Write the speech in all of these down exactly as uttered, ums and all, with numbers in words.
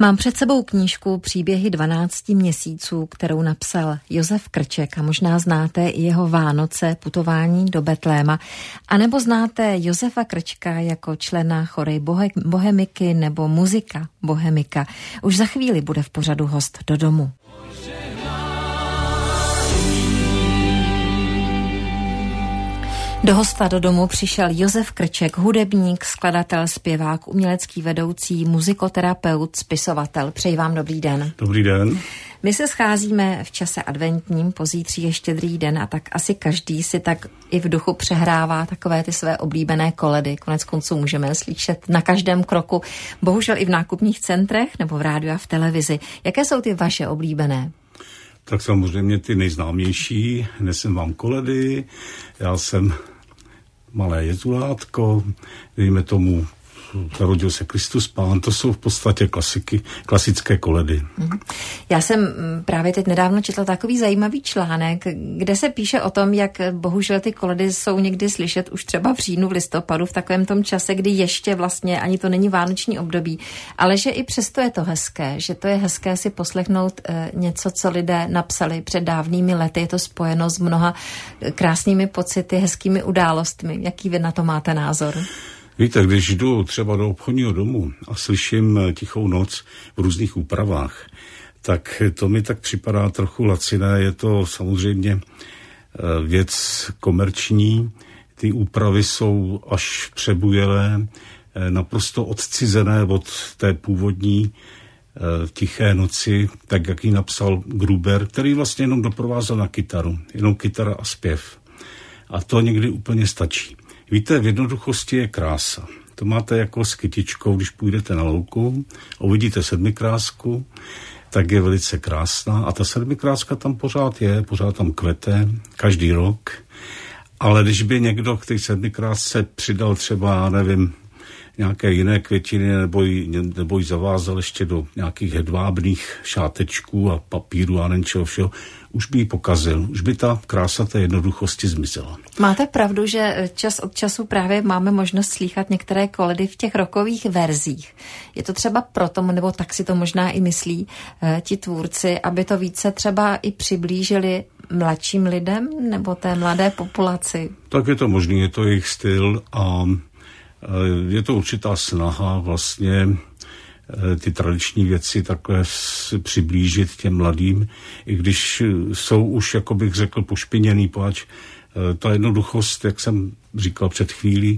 Mám před sebou knížku Příběhy dvanácti měsíců, kterou napsal Josef Krček a možná znáte i jeho Vánoce, putování do Betléma, anebo znáte Josefa Krčka jako člena chory Bohemiky nebo muzika Bohemika. Už za chvíli bude v pořadu host do domu. Do hosta do domu přišel Josef Krček, hudebník, skladatel, zpěvák, umělecký vedoucí, muzikoterapeut, spisovatel. Přeji vám dobrý den. Dobrý den. My se scházíme v čase adventním, pozítří je Štědrý den a tak asi každý si tak i v duchu přehrává takové ty své oblíbené koledy. Konec konců můžeme slyšet na každém kroku, bohužel i v nákupních centrech nebo v rádiu a v televizi. Jaké jsou ty vaše oblíbené? Tak samozřejmě ty nejznámější, nesem vám koledy, já jsem Malé Jezulátko, dejme tomu Narodil se Kristus Pán, to jsou v podstatě klasiky, klasické koledy. Já jsem právě teď nedávno četla takový zajímavý článek, kde se píše o tom, jak bohužel ty koledy jsou někdy slyšet už třeba v říjnu, v listopadu, v takovém tom čase, kdy ještě vlastně ani to není vánoční období, ale že i přesto je to hezké, že to je hezké si poslechnout něco, co lidé napsali před dávnými lety, je to spojeno s mnoha krásnými pocity, hezkými událostmi. Jaký vy na to máte názor? Víte, když jdu třeba do obchodního domu a slyším Tichou noc v různých úpravách, tak to mi tak připadá trochu laciné. Je to samozřejmě věc komerční. Ty úpravy jsou až přebujelé, naprosto odcizené od té původní Tiché noci, tak jak ji napsal Gruber, který vlastně jenom doprovázel na kytaru. Jenom kytara a zpěv. A to někdy úplně stačí. Víte, v jednoduchosti je krása. To máte jako s kytičkou, když půjdete na louku a uvidíte sedmikrásku, tak je velice krásná. A ta sedmikráska tam pořád je, pořád tam kvete, každý rok. Ale když by někdo k té sedmikrásce přidal třeba, já nevím, nějaké jiné květiny nebo ji, nebo ji zavázal ještě do nějakých hedvábných šátečků a papíru a nevím čeho všeho, už by ji pokazil, už by ta krása té jednoduchosti zmizela. Máte pravdu, že čas od času právě máme možnost slýchat některé koledy v těch rockových verzích. Je to třeba proto, nebo tak si to možná i myslí eh, ti tvůrci, aby to více třeba i přiblížili mladším lidem nebo té mladé populaci? Tak je to možný, je to jejich styl a je to určitá snaha vlastně ty tradiční věci takhle přiblížit těm mladým, i když jsou už, jako bych řekl, pošpiněný, páč ta jednoduchost, jak jsem říkal před chvílí,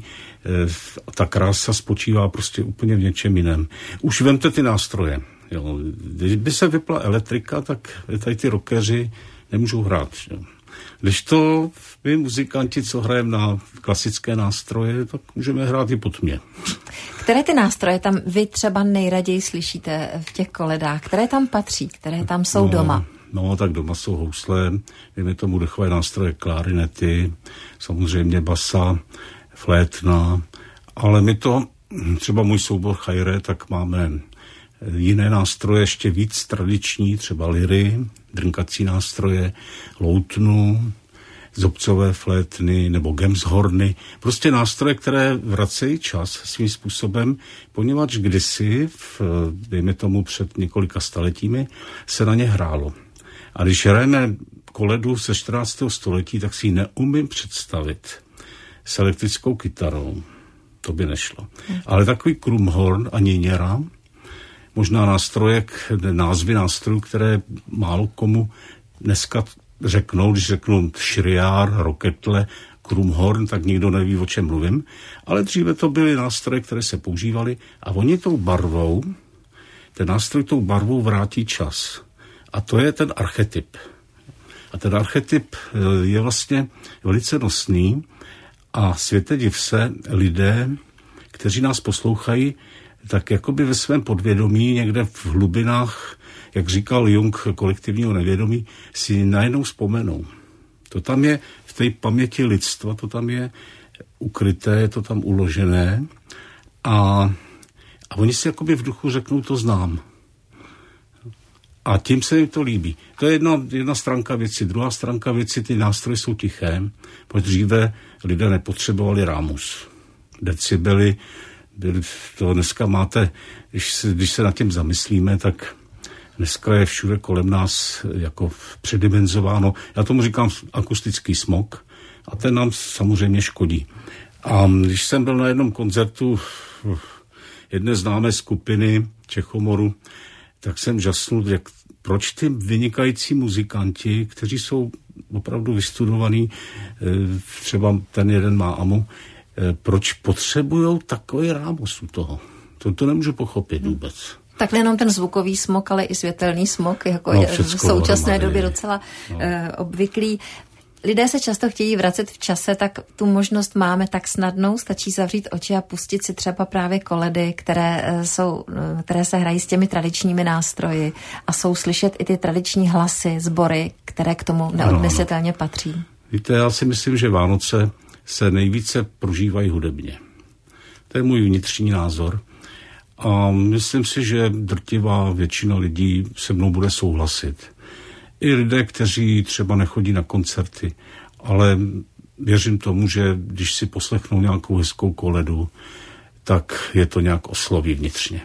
ta krása spočívá prostě úplně v něčem jiném. Už vemte ty nástroje. Jo. Když by se vypla elektrika, tak tady ty rockeři nemůžou hrát. Jo. Když to my muzikanti, co hrajeme na klasické nástroje, tak můžeme hrát i po tmě. Které ty nástroje tam vy třeba nejraději slyšíte v těch koledách? Které tam patří? Které tam jsou no, doma? No, tak doma jsou housle, dejme tomu dechové nástroje, klarinety, samozřejmě basa, flétna, ale my to, třeba můj soubor Chajre, tak máme jiné nástroje, ještě víc tradiční, třeba liry, drnkací nástroje, loutnu, zobcové flétny nebo gemshorny. Prostě nástroje, které vracejí čas svým způsobem, poněvadž kdysi, v, dejme tomu před několika staletími, se na ně hrálo. A když hrajeme koledu ze čtrnáctého století, tak si ji neumím představit s elektrickou kytarou. To by nešlo. Ale takový krumhorn a niněra, možná nástroje, názvy nástrojů, které málo komu dneska řeknou, když řeknou šriár, roketle, krumhorn, tak nikdo neví, o čem mluvím. Ale dříve to byly nástroje, které se používaly a oni tou barvou, ten nástroj tou barvou vrátí čas. A to je ten archetyp. A ten archetyp je vlastně velice nosný a světe div se lidé, kteří nás poslouchají, tak jakoby ve svém podvědomí někde v hlubinách, jak říkal Jung, kolektivního nevědomí, si najednou vzpomenou. To tam je v té paměti lidstva, to tam je ukryté, je to tam uložené a, a oni si jakoby v duchu řeknou, to znám. A tím se jim to líbí. To je jedna, jedna stránka věci. Druhá stránka věci, ty nástroje jsou tiché, protože dříve lidé nepotřebovali rámus. Decibely To dneska máte, když se, když se nad tím zamyslíme, tak dneska je všude kolem nás jako předimenzováno. Já tomu říkám akustický smog a ten nám samozřejmě škodí. A když jsem byl na jednom koncertu jedné známé skupiny Čechomoru, tak jsem žasnul, jak, proč ty vynikající muzikanti, kteří jsou opravdu vystudovaní, třeba ten jeden má AMU, proč potřebují takový rámus u toho. To, to nemůžu pochopit vůbec. Tak nejenom ten zvukový smog, ale i světelný smog, jako no, je v současné dohromady. době docela no. uh, obvyklý. Lidé se často chtějí vracet v čase, tak tu možnost máme tak snadnou, stačí zavřít oči a pustit si třeba právě koledy, které, jsou, které se hrají s těmi tradičními nástroji a jsou slyšet i ty tradiční hlasy, sbory, které k tomu neodmyslitelně patří. Víte, já si myslím, že Vánoce se nejvíce prožívají hudebně. To je můj vnitřní názor. A myslím si, že drtivá většina lidí se mnou bude souhlasit. I lidé, kteří třeba nechodí na koncerty, ale věřím tomu, že když si poslechnou nějakou hezkou koledu, tak je to nějak osloví vnitřně.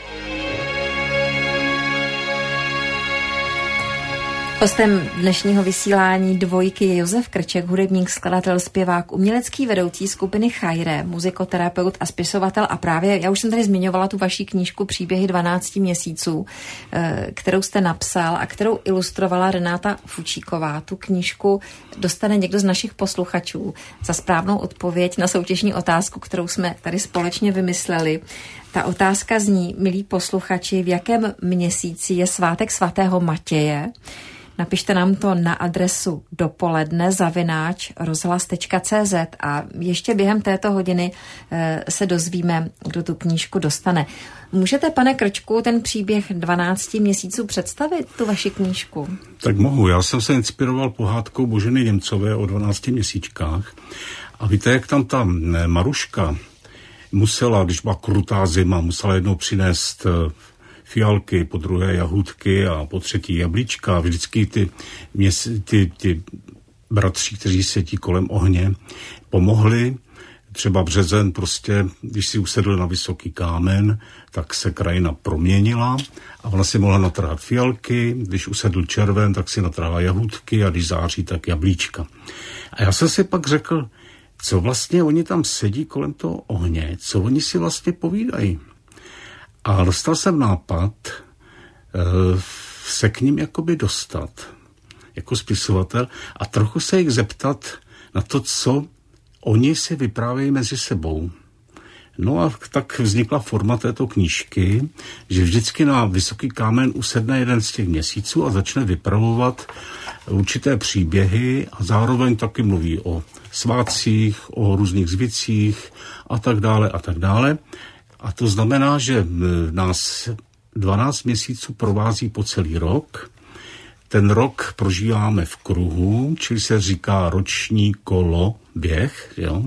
Hostem dnešního vysílání dvojky je Josef Krček, hudebník, skladatel, zpěvák, umělecký vedoucí skupiny Chajre, muzikoterapeut a spisovatel. A právě, já už jsem tady zmiňovala tu vaši knížku Příběhy dvanácti měsíců, kterou jste napsal a kterou ilustrovala Renáta Fučíková. Tu knížku dostane někdo z našich posluchačů za správnou odpověď na soutěžní otázku, kterou jsme tady společně vymysleli. Ta otázka zní, milí posluchači, v jakém měsíci je svátek svatého Matěje? Napište nám to na adresu dopoledne zavináč rozhlas tečka cé zet a ještě během této hodiny e, se dozvíme, kdo tu knížku dostane. Můžete, pane Krčku, ten příběh dvanácti měsíců představit, tu vaši knížku? Tak mohu. Já jsem se inspiroval pohádkou Boženy Němcové o dvanácti měsíčkách. A víte, jak tam ta Maruška musela, když byla krutá zima, musela jednou přinést fialky, po druhé jahůdky a po třetí jablíčka. Vždycky ty, měs, ty, ty bratři, kteří sedí kolem ohně, pomohli. Třeba březen prostě, když si usedl na vysoký kámen, tak se krajina proměnila a ona si mohla natrhat fialky, když usedl červen, tak si natrhla jahůdky a když září, tak jablíčka. A já jsem si pak řekl, co vlastně oni tam sedí kolem toho ohně, co oni si vlastně povídají. A dostal jsem nápad uh, se k ním jakoby dostat jako spisovatel a trochu se jich zeptat na to, co oni si vyprávějí mezi sebou. No a tak vznikla forma této knížky, že vždycky na vysoký kámen usedne jeden z těch měsíců a začne vypravovat určité příběhy a zároveň taky mluví o svátcích, o různých zvicích a tak dále a tak dále. A to znamená, že nás dvanáct měsíců provází po celý rok. Ten rok prožíváme v kruhu, čili se říká roční koloběh, jo.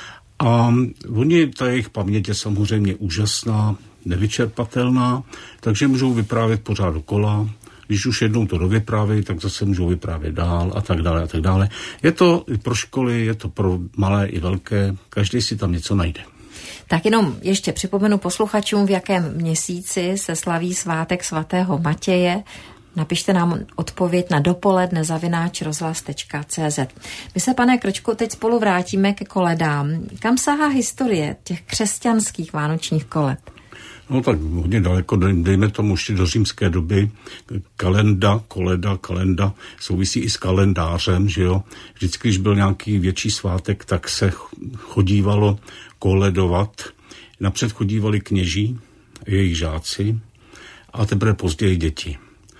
A oni, ta jejich paměť je samozřejmě úžasná, nevyčerpatelná, takže můžou vyprávět pořád dokola. Když už jednou to dovyprávějí, tak zase můžou vyprávět dál a tak dále a tak dále. Je to pro školy, je to pro malé i velké, každý si tam něco najde. Tak jenom ještě připomenu posluchačům, v jakém měsíci se slaví svátek svatého Matěje. Napište nám odpověď na dopoledne zavináč rozhlas tečka cé zet. My se, pane Krčku, teď spolu vrátíme ke koledám. Kam sahá historie těch křesťanských vánočních koled? No tak hodně daleko, dejme tomu ještě do římské doby. Kalenda, koleda, kalenda souvisí i s kalendářem, že jo. Vždycky, když byl nějaký větší svátek, tak se chodívalo koledovat. Napřed chodívali kněží, jejich žáci a teprve později děti.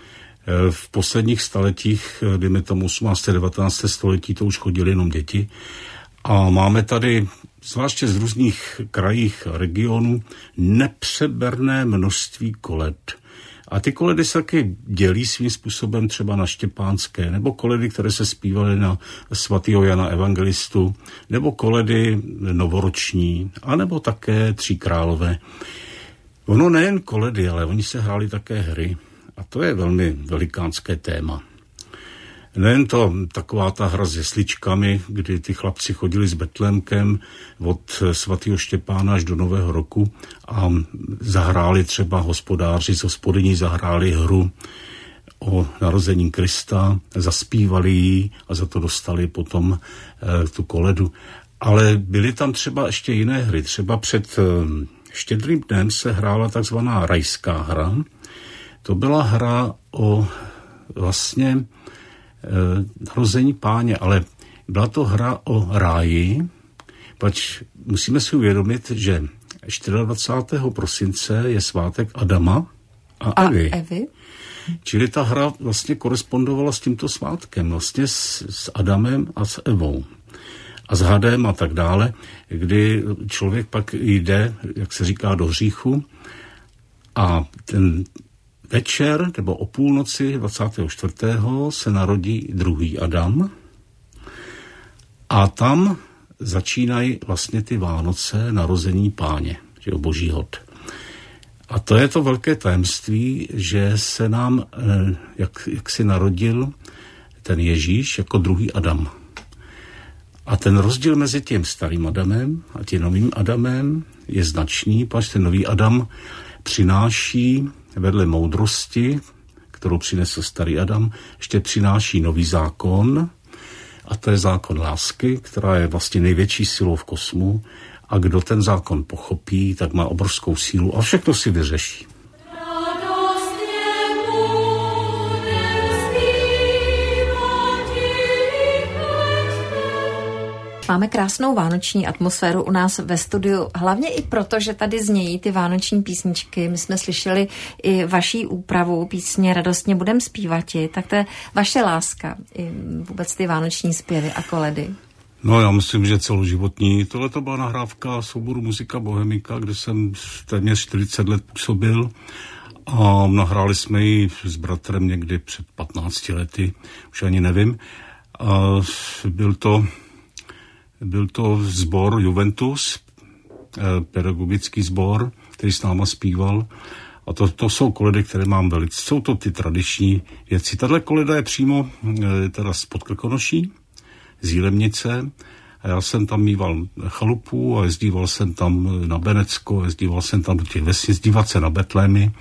V posledních staletích, dejme tomu osmnácté devatenácté století, to už chodili jenom děti. A máme tady, zvláště z různých krajích a regionů, nepřeberné množství koled. A ty koledy se taky dělí svým způsobem třeba na štěpánské, nebo koledy, které se zpívaly na svatého Jana Evangelistu, nebo koledy novoroční, anebo také Tří králové. Ono nejen koledy, ale oni se hráli také hry. A to je velmi velikánské téma. Nejen to, taková ta hra s jesličkami, kdy ty chlapci chodili s betlémkem od svatého Štěpána až do Nového roku a zahráli třeba hospodáři z hospodyní, zahráli hru o narození Krista, zaspívali ji a za to dostali potom e, tu koledu. Ale byly tam třeba ještě jiné hry. Třeba před e, Štědrým dnem se hrála takzvaná rajská hra. To byla hra o vlastně e, narození Páně, ale byla to hra o ráji, pač musíme si uvědomit, že dvacátého čtvrtého prosince je svátek Adama a, a Evy. Evy. Čili ta hra vlastně korespondovala s tímto svátkem, vlastně s, s Adamem a s Evou. A s hadem a tak dále, kdy člověk pak jde, jak se říká, do hříchu a ten večer nebo o půlnoci dvacátého čtvrtého se narodí druhý Adam a tam začínají vlastně ty Vánoce, narození Páně, že jo, Boží hod. A to je to velké tajemství, že se nám, jak, jak si narodil ten Ježíš jako druhý Adam. A ten rozdíl mezi tím starým Adamem a tím novým Adamem je značný, protože ten nový Adam přináší vedle moudrosti, kterou přinesl starý Adam, ještě přináší nový zákon, a to je zákon lásky, která je vlastně největší silou v kosmu, a kdo ten zákon pochopí, tak má obrovskou sílu a všechno si vyřeší. Máme krásnou vánoční atmosféru u nás ve studiu, hlavně i proto, že tady znějí ty vánoční písničky. My jsme slyšeli i vaší úpravu písně Radostně budem zpívati, tak to je vaše láska, i vůbec ty vánoční zpěvy a koledy. No já myslím, že celoživotní. Tohle to byla nahrávka souboru Muzika Bohemika, kde jsem téměř čtyřicet let působil a nahráli jsme ji s bratrem někdy před patnácti lety, už ani nevím. A byl to Byl to sbor Juventus, pedagogický sbor, který s náma zpíval. A to, to jsou koledy, které mám velice. Jsou to ty tradiční věci. Tahle koleda je přímo teda z Podkrkonoší, z Jílemnice. A já jsem tam mýval chalupu a jezdíval jsem tam na Benecko, jezdíval jsem tam do těch vesnic, dívat se na Betlémy.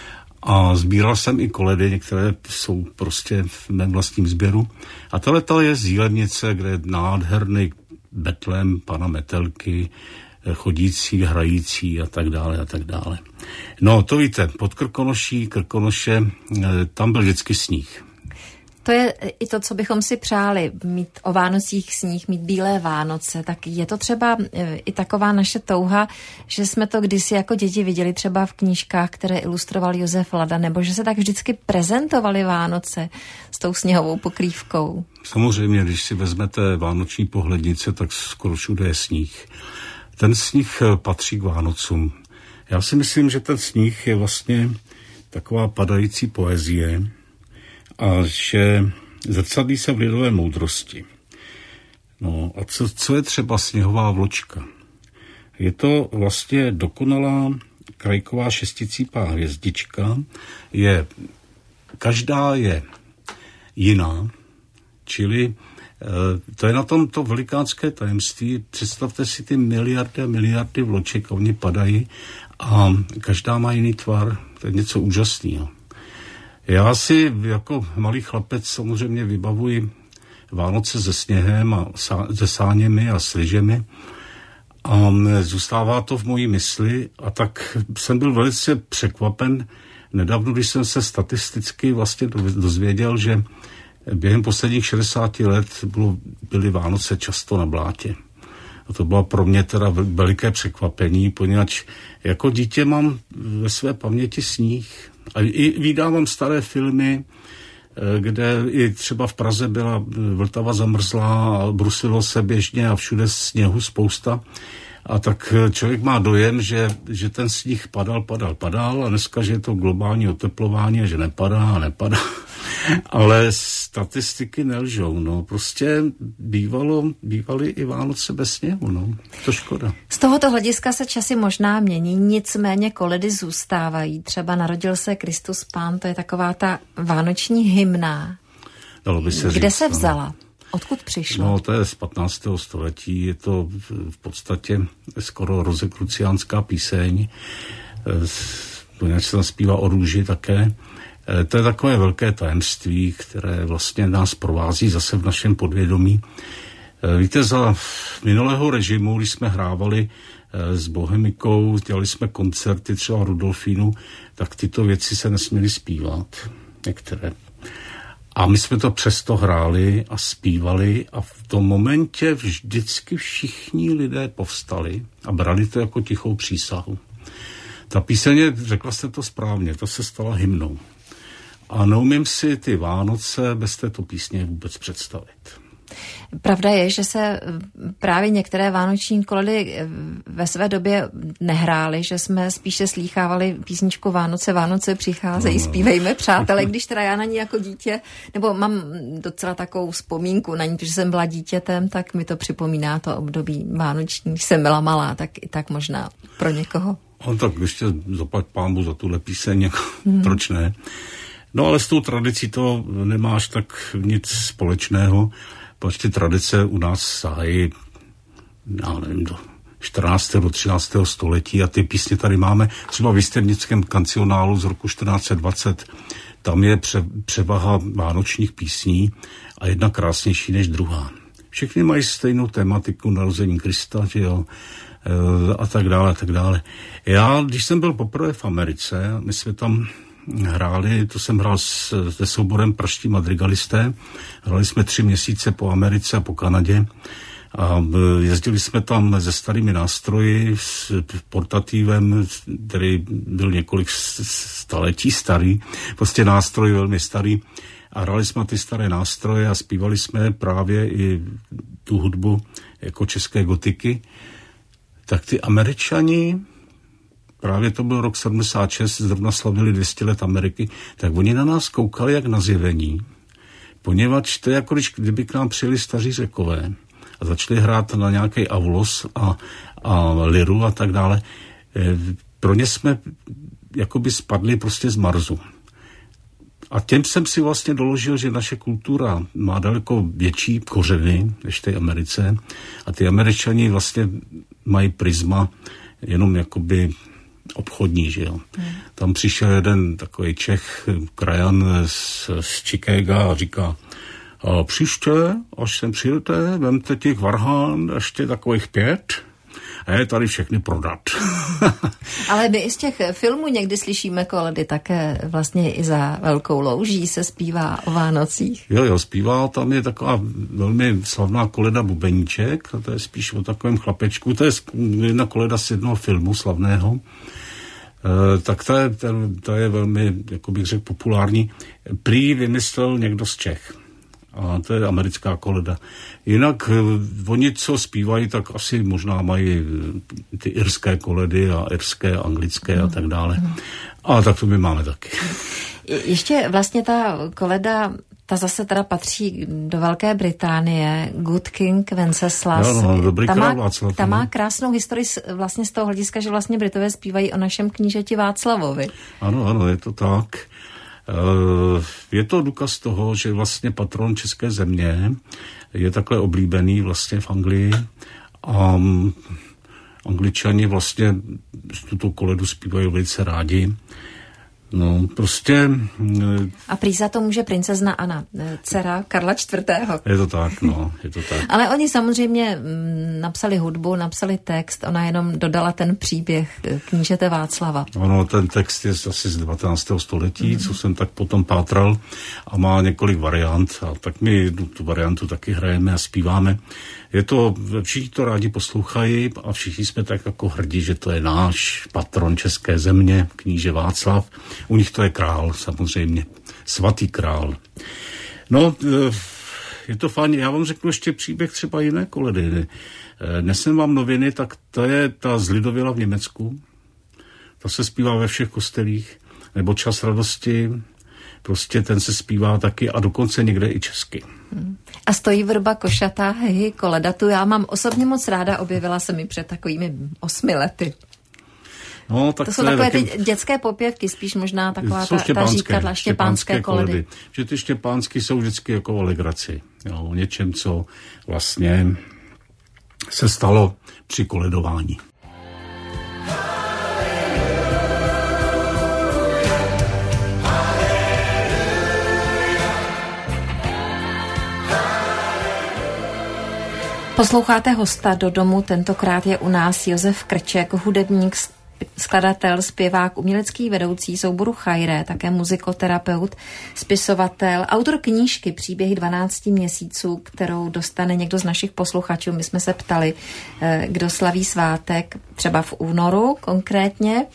A sbíral jsem i koledy, některé jsou prostě v mém vlastním sběru. A tato je z Jílemnice, kde je nádherný Betlém Pana Metelky, chodící, hrající a tak dále a tak dále. No to víte, pod Krkonoší, Krkonoše, tam byl vždycky sníh. To je i to, co bychom si přáli, mít o Vánocích sníh, mít bílé Vánoce, tak je to třeba i taková naše touha, že jsme to kdysi jako děti viděli třeba v knížkách, které ilustroval Josef Lada, nebo že se tak vždycky prezentovaly Vánoce s tou sněhovou pokrývkou. Samozřejmě, když si vezmete vánoční pohlednice, tak skoro všude je sníh. Ten sníh patří k Vánocům. Já si myslím, že ten sníh je vlastně taková padající poezie, a že zrcadlí se v lidové moudrosti. No a co, co je třeba sněhová vločka? Je to vlastně dokonalá krajková šesticípá hvězdička. Je, každá je jiná, čili e, to je na tom to velikánské tajemství. Představte si ty miliardy a miliardy vloček, oni padají a každá má jiný tvar. To je něco úžasného. Já si jako malý chlapec samozřejmě vybavuji Vánoce se sněhem a se sáněmi a s lyžemi a zůstává to v mojí mysli a tak jsem byl velice překvapen nedávno, když jsem se statisticky vlastně dozvěděl, že během posledních šedesáti let bylo, byly Vánoce často na blátě. A to bylo pro mě teda veliké překvapení, poněvadž jako dítě mám ve své paměti sníh. A i vydávám staré filmy, kde i třeba v Praze byla Vltava zamrzlá a brusilo se běžně a všude sněhu spousta. A tak člověk má dojem, že, že ten sníh padal, padal, padal a dneska, že je to globální oteplování a že nepadá a nepadá. Ale statistiky nelžou, no. Prostě bývalo, bývaly i Vánoce bez sněhu, no. To škoda. Z tohoto hlediska se časy možná mění, nicméně koledy zůstávají. Třeba Narodil se Kristus Pán, to je taková ta vánoční hymna. dalo by se Kde říct, se vzala? Odkud přišla? No, to je z patnáctého století, je to v podstatě skoro rozekruciánská píseň, poněvadž se tam zpívá o růži také. To je takové velké tajemství, které vlastně nás provází zase v našem podvědomí. Víte, za minulého režimu, když jsme hrávali s Bohemikou, dělali jsme koncerty třeba Rudolfínu, tak tyto věci se nesměly zpívat, některé. A my jsme to přesto hráli a zpívali a v tom momentě vždycky všichni lidé povstali a brali to jako tichou přísahu. Ta píseň, řekla jste to správně, to se stala hymnou. A neumím si ty Vánoce bez této písně vůbec představit. Pravda je, že se právě některé vánoční koledy ve své době nehrály, že jsme spíše slýchávali písničku Vánoce, Vánoce přicházejí, no, no. Zpívejme přátelé, když teda já na ní jako dítě, nebo mám docela takovou vzpomínku na ní, protože jsem byla dítětem, tak mi to připomíná to období vánoční, když jsem byla malá, tak i tak možná pro někoho. No tak ještě zaplať pánbu za tuhle píseň, jako, hmm. proč ne? No ale s tou tradicí to nemáš tak nic společného, protože ty tradice u nás sahají, já nevím, do čtrnáctého do třináctého století a ty písně tady máme. Třeba v Jisternickém kancionálu z roku čtrnáct set dvacet, tam je pře, převaha vánočních písní a jedna krásnější než druhá. Všechny mají stejnou tematiku narození Krista, že jo, a tak dále, a tak dále. Já, když jsem byl poprvé v Americe, my jsme tam hráli, to jsem hrál s, se souborem Pražští madrigalisté, hráli jsme tři měsíce po Americe a po Kanadě a jezdili jsme tam se starými nástroji, s portativem, který byl několik staletí starý, prostě nástroj velmi starý a hráli jsme ty staré nástroje a zpívali jsme právě i tu hudbu jako české gotiky. Tak ty Američani, právě to byl rok sedmdesát šest, zrovna slavili dvě stě let Ameriky, tak oni na nás koukali jak na zjevení, poněvadž to je jako když, kdyby k nám přijeli staří Řekové a začali hrát na nějaký avlos a, a liru a tak dále. Pro ně jsme jakoby spadli prostě z Marsu. A těm jsem si vlastně doložil, že naše kultura má daleko větší kořeny než té Americe a ty Američani vlastně mají prisma jenom jakoby obchodní, že jo. Hmm. Tam přišel jeden takový Čech, krajan z, z Chicaga a říká, a příště, až sem přijete, vemte těch varhán ještě takových pět a je tady všechny prodat. Ale my i z těch filmů někdy slyšíme koledy také vlastně i za velkou louží se zpívá o Vánocích. Jo, jo, zpívá, tam je taková velmi slavná koleda Bubeníček, a to je spíš o takovém chlapečku, to je jedna koleda z jednoho filmu slavného, e, tak ta je, ta, ta je velmi, jako bych řekl, populární. Prý vymyslel někdo z Čech. A to je americká koleda. Jinak oni, co zpívají, tak asi možná mají ty irské koledy a irské, anglické a tak dále. A tak to my máme taky. Ještě vlastně ta koleda, ta zase teda patří do Velké Británie, Good King Wenceslas. Jo, no, dobrý ta, král má, Václav, ta má krásnou historii vlastně z toho hlediska, že vlastně Britové zpívají o našem knížeti Václavovi. Ano, ano, je to tak. Je to důkaz toho, že vlastně patron české země je takhle oblíbený vlastně v Anglii a Angličani vlastně tuto koledu zpívají velice rádi. No, prostě... A prý za to může princezna Anna, dcera Karla čtvrtého. Je to tak, no, je to tak. Ale oni samozřejmě napsali hudbu, napsali text, ona jenom dodala ten příběh knížete Václava. Ano, ten text je asi z devatenáctého století, mm. co jsem tak potom pátral a má několik variant a tak my tu variantu taky hrajeme a zpíváme. Je to, všichni to rádi poslouchají a všichni jsme tak jako hrdí, že to je náš patron české země, kníže Václav. U nich to je král, samozřejmě. Svatý král. No, je to fajn. Já vám řeknu ještě příběh třeba jiné koledy. Nesem vám noviny, tak to je ta z Lidověla v Německu. To se zpívá ve všech kostelích. Nebo Čas radosti. Prostě ten se zpívá taky a dokonce někde i česky. A stojí vrba košatá, hej, koleda, tu já mám osobně moc ráda, objevila se mi před takovými osmi lety. No, tak to jsou takové taky... ty dětské popěvky, spíš možná taková ta, ta říkadla, štěpánské koledy. koledy. Že ty štěpánské jsou vždycky jako o legraci. Jo, o něčem, co vlastně se stalo při koledování. Posloucháte hosta do domu, tentokrát je u nás Josef Krček, hudebník, skladatel, zpěvák, umělecký vedoucí souboru Chajré, také muzikoterapeut, spisovatel, autor knížky Příběhy dvanácti měsíců, kterou dostane někdo z našich posluchačů. My jsme se ptali, kdo slaví svátek, třeba v únoru konkrétně.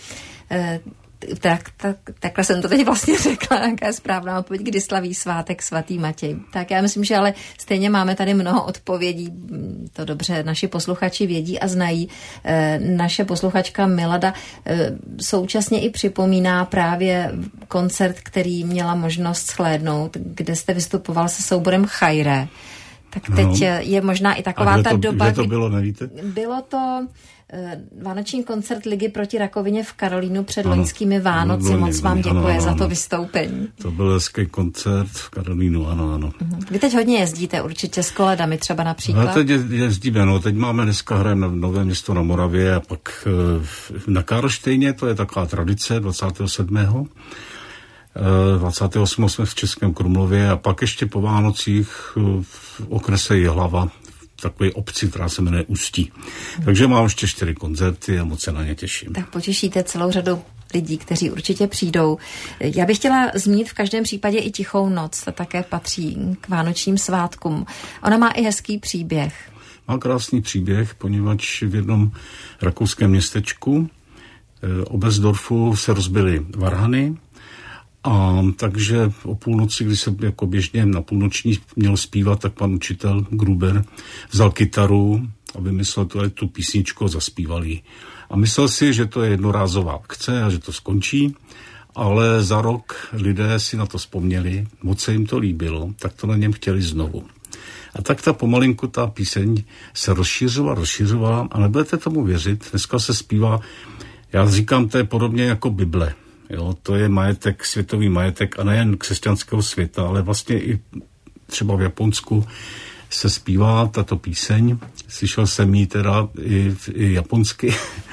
Tak, tak, takhle jsem to teď vlastně řekla, jaká je správná odpověď, kdy slaví svátek svatý Matěj. Tak já myslím, že ale stejně máme tady mnoho odpovědí, to dobře naši posluchači vědí a znají. E, naše posluchačka Milada e, současně i připomíná právě koncert, který měla možnost shlédnout, kde jste vystupoval se souborem Chajré. Tak teď no. je možná i taková to, ta doba... Kde to bylo, nevíte? Bylo to... Vánoční koncert Ligy proti rakovině v Karolínu před ano, loňskými Vánoci. Moc vám děkuji ano, ano, za to vystoupení. To byl hezký koncert v Karolínu, ano, ano. Uh-huh. Vy teď hodně jezdíte určitě s koledami třeba například? No, teď jezdíme, no, teď máme dneska hrajeme na Nové Město na Moravě a pak na Karlštejně, to je taková tradice dvacátého sedmého dvacátého osmého jsme v Českém Krumlově a pak ještě po Vánocích v okrese Jihlava, takové obci, která se jmenuje Ústí. Hmm. Takže mám ještě čtyři koncerty a moc se na ně těším. Tak potěšíte celou řadu lidí, kteří určitě přijdou. Já bych chtěla zmínit v každém případě i Tichou noc, ta také patří k vánočním svátkům. Ona má i hezký příběh. Má krásný příběh, poněvadž v jednom rakouském městečku Oberstdorfu se rozbily varhany. A takže o půlnoci, když se jako běžně na půlnoční měl zpívat, tak pan učitel Gruber vzal kytaru a vymyslel tu, tu písničku a zaspíval ji. A myslel si, že to je jednorázová akce a že to skončí, ale za rok lidé si na to vzpomněli, moc se jim to líbilo, tak to na něm chtěli znovu. A tak ta pomalinku, ta píseň se rozšířovala, rozšířovala a nebudete tomu věřit, dneska se zpívá, já říkám, to je podobně jako Bible. Jo, to je majetek, světový majetek a nejen křesťanského světa, ale vlastně i třeba v Japonsku se zpívá tato píseň. Slyšel jsem ji teda i, i japonsky.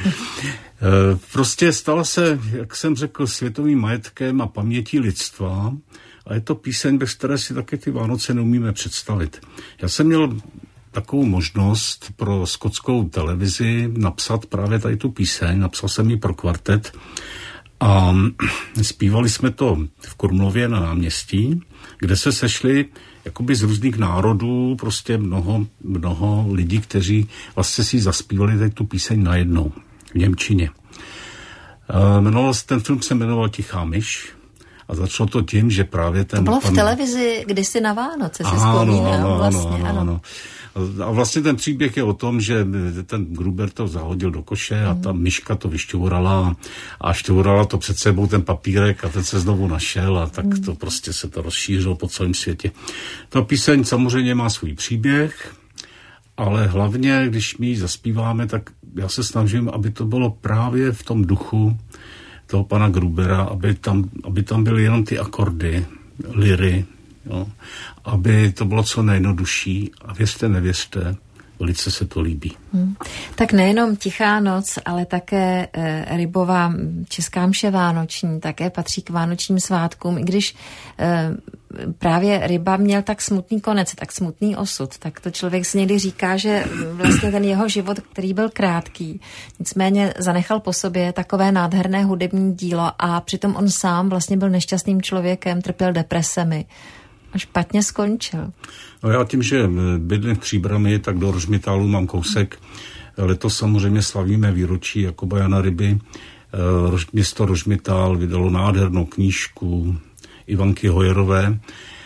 Prostě stala se, jak jsem řekl, světovým majetkem a pamětí lidstva a je to píseň, bez které si taky ty Vánoce neumíme představit. Já jsem měl takovou možnost pro skotskou televizi napsat právě tady tu píseň, napsal jsem ji pro kvartet. A zpívali jsme to v Krumlově na náměstí, kde se sešli jakoby z různých národů prostě mnoho, mnoho lidí, kteří vlastně si zaspívali tady tu píseň najednou v němčině. Jmenoval, ten film se jmenoval Tichá myš a začalo to tím, že právě ten... To bylo pan... v televizi kdysi na Vánoce, si ano, vzpomínám. Ano, vlastně, ano, ano, ano. A vlastně ten příběh je o tom, že ten Gruber to zahodil do koše a ta myška to vyšťourala a šťourala to před sebou ten papírek a ten se znovu našel a tak to prostě se to rozšířilo po celém světě. Ta píseň samozřejmě má svůj příběh, ale hlavně, když my ji zaspíváme, tak já se snažím, aby to bylo právě v tom duchu toho pana Grubera, aby tam, aby tam byly jenom ty akordy, liry, jo, aby to bylo co nejjednodušší a věřte, nevěřte, velice se to líbí. Hmm. Tak nejenom Tichá noc, ale také e, Rybová česká mše vánoční, také patří k vánočním svátkům, i když e, právě Ryba měl tak smutný konec, tak smutný osud, tak to člověk si někdy říká, že vlastně ten jeho život, který byl krátký, nicméně zanechal po sobě takové nádherné hudební dílo a přitom on sám vlastně byl nešťastným člověkem, trpěl depresemi. A špatně skončil. No já tím, že bydlím v Příbrami, tak do Rožmitálu mám kousek. Letos samozřejmě slavíme výročí Jakuba Jana Ryby. Město Rožmitál vydalo nádhernou knížku Ivanky Hojerové.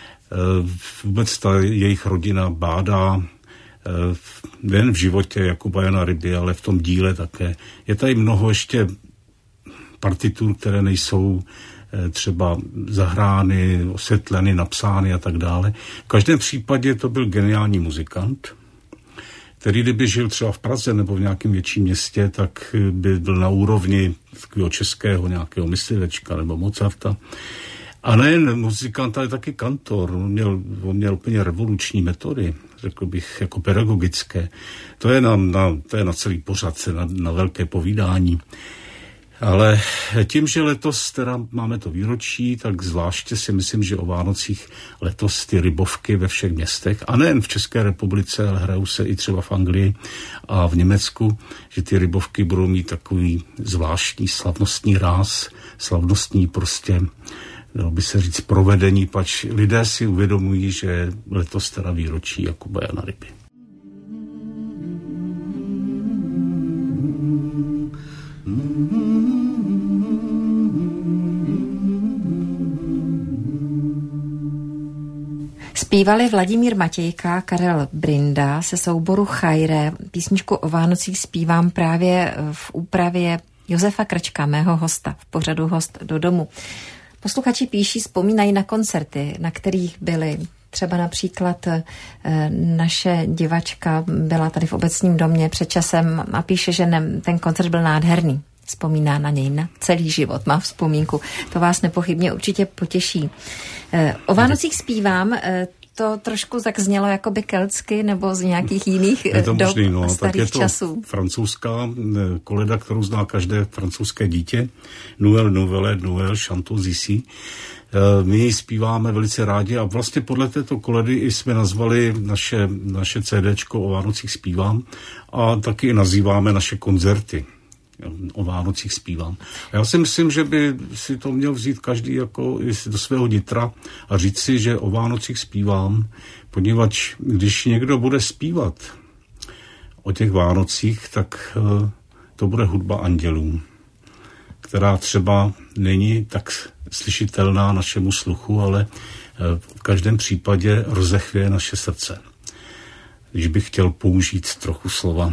Vůbec ta jejich rodina bádá nejen v životě Jakuba Jana Ryby, ale v tom díle také. Je tady mnoho ještě partitur, které nejsou třeba zahrány, osvětleny, napsány a tak dále. V každém případě to byl geniální muzikant, který kdyby žil třeba v Praze nebo v nějakém větším městě, tak by byl na úrovni takového českého nějakého myslivečka nebo Mozarta. A nejen muzikant, ale taky kantor. On měl, on měl úplně revoluční metody, řekl bych, jako pedagogické. To je na, na, to je na celý pořad, na, na velké povídání. Ale tím, že letos teda máme to výročí, tak zvláště si myslím, že o Vánocích letos ty rybovky ve všech městech, a nejen v České republice, ale hrajou se i třeba v Anglii a v Německu, že ty rybovky budou mít takový zvláštní slavnostní ráz, slavnostní prostě, dalo by se říct, provedení, pač lidé si uvědomují, že letos teda výročí Jakuba Jana Ryby. Zpívali Vladimír Matějka, Karel Brinda se souboru Chajre. Písničku o Vánocích zpívám právě v úpravě Josefa Krčka, mého hosta v pořadu Host do domu. Posluchači píší, vzpomínají na koncerty, na kterých byli. Třeba například e, naše divačka byla tady v Obecním domě před časem a píše, že ne, ten koncert byl nádherný. Vzpomíná na něj na celý život, má vzpomínku. To vás nepochybně určitě potěší. E, o Vánocích zpívám, e, to trošku tak znělo jakoby keltsky nebo z nějakých jiných je to dob možný, no, starých tak je to časů. Francouzská koleda, kterou zná každé francouzské dítě. Noël, Nouvelle, Noël, Chantos ici. My ji zpíváme velice rádi a vlastně podle této koledy jsme nazvali naše, naše CDčko O Vánocích zpívám a taky nazýváme naše koncerty. O Vánocích zpívám. A já si myslím, že by si to měl vzít každý jako do svého nitra a říct si, že o Vánocích zpívám, poněvadž když někdo bude zpívat o těch Vánocích, tak to bude hudba andělů, která třeba není tak slyšitelná našemu sluchu, ale v každém případě rozechvěje naše srdce. Když bych chtěl použít trochu slova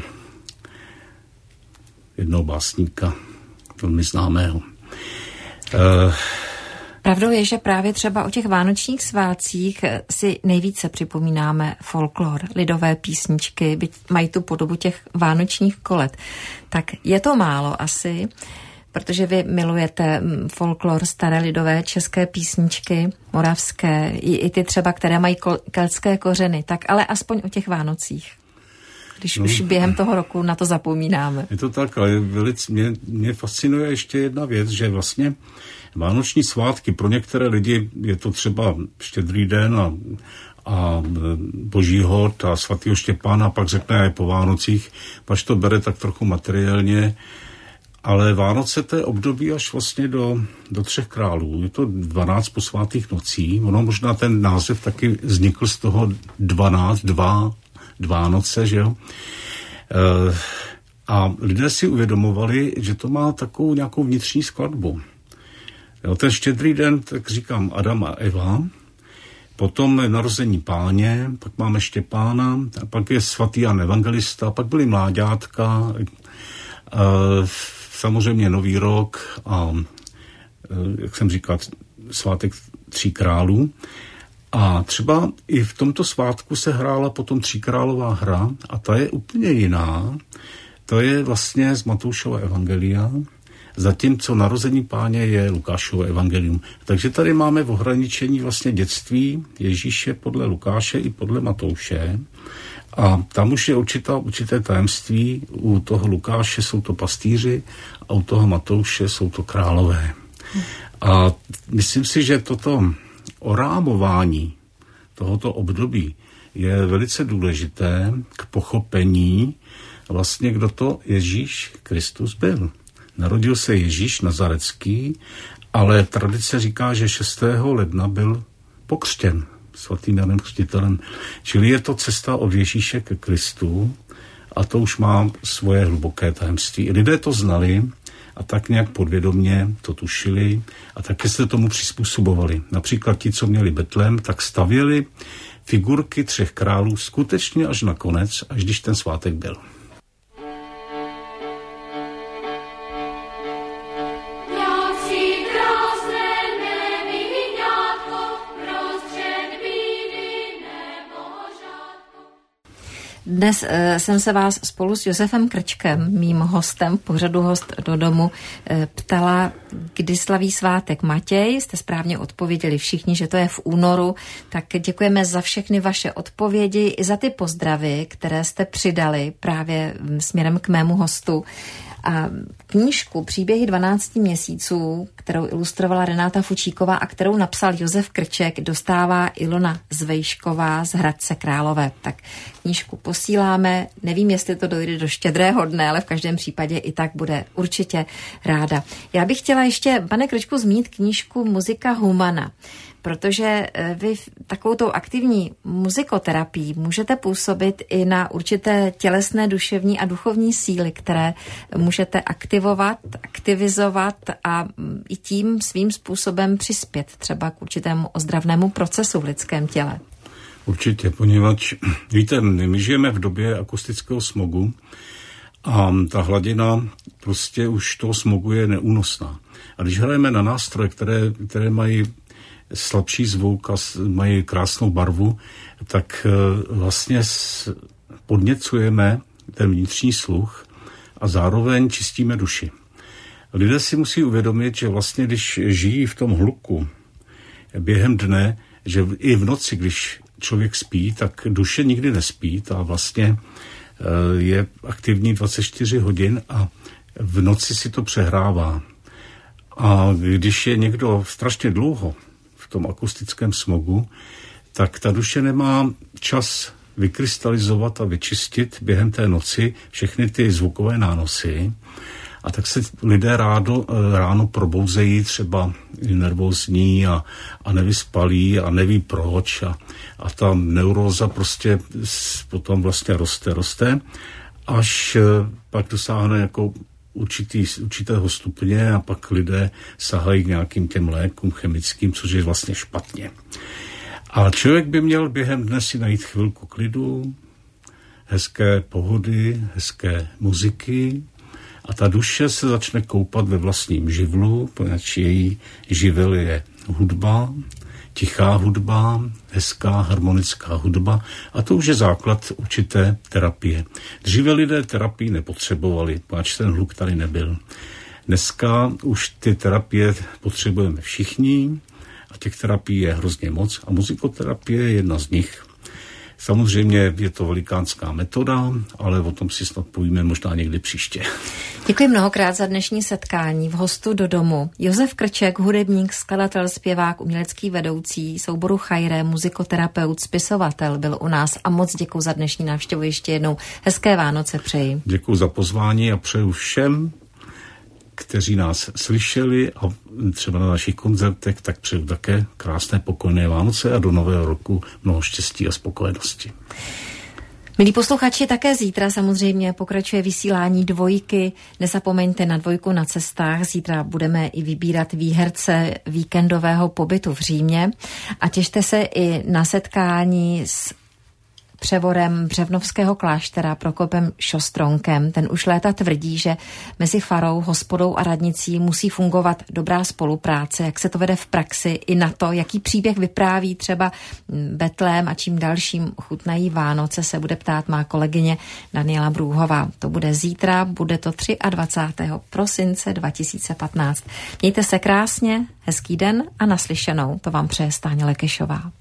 jednoho básníka, velmi známého. Uh, Pravdou je, že právě třeba o těch vánočních svátcích si nejvíce připomínáme folklor, lidové písničky, byť mají tu podobu těch vánočních kolet. Tak je to málo asi, protože vy milujete folklor, staré lidové české písničky, moravské, i, i ty třeba, které mají ko- keltské kořeny, tak ale aspoň o těch Vánocích. Když no, už během toho roku na to zapomínáme. Je to tak, ale velice mě, mě fascinuje ještě jedna věc, že vlastně vánoční svátky pro některé lidi je to třeba Štědrý den a, a Boží hod a svatýho Štěpána a pak řekne je po Vánocích, pač to bere tak trochu materiálně, ale Vánoce to je období až vlastně do, do třech králů. Je to dvanáct posvátých nocí. Ono možná ten název taky vznikl z toho dvanáct, dva, Vánoce, že jo? E, a lidé si uvědomovali, že to má takovou nějakou vnitřní skladbu. Jo, ten Štědrý den, tak říkám Adam a Eva, potom je narození Páně, pak máme Štěpána, a pak je svatý Jan Evangelista, pak byly mláďátka, e, samozřejmě Nový rok a, e, jak jsem říkal, svátek tří králů. A třeba i v tomto svátku se hrála potom tříkrálová hra a ta je úplně jiná. To je vlastně z Matoušova evangelia, zatímco narození Páně je Lukášovo evangelium. Takže tady máme v ohraničení vlastně dětství Ježíše podle Lukáše i podle Matouše. A tam už je určitá, určité tajemství. U toho Lukáše jsou to pastýři a u toho Matouše jsou to králové. A myslím si, že toto orámování tohoto období je velice důležité k pochopení vlastně, kdo to Ježíš Kristus byl. Narodil se Ježíš Nazarecký, ale tradice říká, že šestého ledna byl pokřtěn svatým Janem Křtitelem. Čili je to cesta od Ježíše ke Kristu a to už má svoje hluboké tajemství. Lidé to znali a tak nějak podvědomě to tušili a také se tomu přizpůsobovali. Například ti, co měli Betlém, tak stavěli figurky třech králů skutečně až na konec, až když ten svátek byl. Dnes e, jsem se vás spolu s Josefem Krčkem, mým hostem v pořadu Host do domu, e, ptala, kdy slaví svátek Matěj. Jste správně odpověděli všichni, že to je v únoru. Tak děkujeme za všechny vaše odpovědi i za ty pozdravy, které jste přidali právě směrem k mému hostu. A knížku Příběhy dvanácti měsíců, kterou ilustrovala Renáta Fučíková a kterou napsal Josef Krček, dostává Ilona Zvejšková z Hradce Králové. Tak knížku posíláme, nevím, jestli to dojde do Štědrého dne, ale v každém případě i tak bude určitě ráda. Já bych chtěla ještě, pane Krčku, zmínit knížku Muzika Humana, protože vy takovou tou aktivní muzikoterapii můžete působit i na určité tělesné, duševní a duchovní síly, které můžete aktivovat, aktivizovat a i tím svým způsobem přispět třeba k určitému ozdravnému procesu v lidském těle. Určitě, poněvadž, víte, my žijeme v době akustického smogu a ta hladina prostě už toho smogu je neúnosná. A když hrajeme na nástroje, které, které mají slabší zvuk a mají krásnou barvu, tak vlastně podněcujeme ten vnitřní sluch a zároveň čistíme duši. Lidé si musí uvědomit, že vlastně když žijí v tom hluku během dne, že i v noci, když člověk spí, tak duše nikdy nespí a vlastně je aktivní dvacet čtyři hodin a v noci si to přehrává. A když je někdo strašně dlouho v tom akustickém smogu, tak ta duše nemá čas vykrystalizovat a vyčistit během té noci všechny ty zvukové nánosy. A tak se lidé rádo, ráno probouzejí třeba nervózní a, a nevyspalí a neví proč. A, a ta neuróza prostě potom vlastně roste, roste, až pak dosáhne jako určitý, určitého stupně a pak lidé sahají k nějakým těm lékům chemickým, což je vlastně špatně. A člověk by měl během dne si najít chvilku klidu, hezké pohody, hezké muziky a ta duše se začne koupat ve vlastním živlu, protože její živel je hudba, tichá hudba, hezká harmonická hudba a to už je základ určité terapie. Dříve lidé terapii nepotřebovali, protože ten hluk tady nebyl. Dneska už ty terapie potřebujeme všichni a těch terapií je hrozně moc a muzikoterapie je jedna z nich. Samozřejmě je to velikánská metoda, ale o tom si snad povíme možná někdy příště. Děkuji mnohokrát za dnešní setkání v Hostu do domu. Josef Krček, hudebník, skladatel, zpěvák, umělecký vedoucí souboru Chajré, muzikoterapeut, spisovatel byl u nás a moc děkuji za dnešní návštěvu. Ještě jednou hezké Vánoce přeji. Děkuji za pozvání a přeju všem, kteří nás slyšeli a třeba na našich koncertech, tak přeju také krásné pokojné Vánoce a do nového roku mnoho štěstí a spokojenosti. Milí posluchači, také zítra samozřejmě pokračuje vysílání Dvojky. Nezapomeňte na Dvojku na cestách. Zítra budeme i vybírat výherce víkendového pobytu v Římě a těšte se i na setkání s převorem Břevnovského kláštera Prokopem Šostronkem. Ten už léta tvrdí, že mezi farou, hospodou a radnicí musí fungovat dobrá spolupráce, jak se to vede v praxi i na to, jaký příběh vypráví třeba Betlém a čím dalším chutnají Vánoce, se bude ptát má kolegyně Daniela Brůhová. To bude zítra, bude to dvacátého třetího prosince dva tisíce patnáct. Mějte se krásně, hezký den a naslyšenou. To vám přeje Stáňa Lekešová.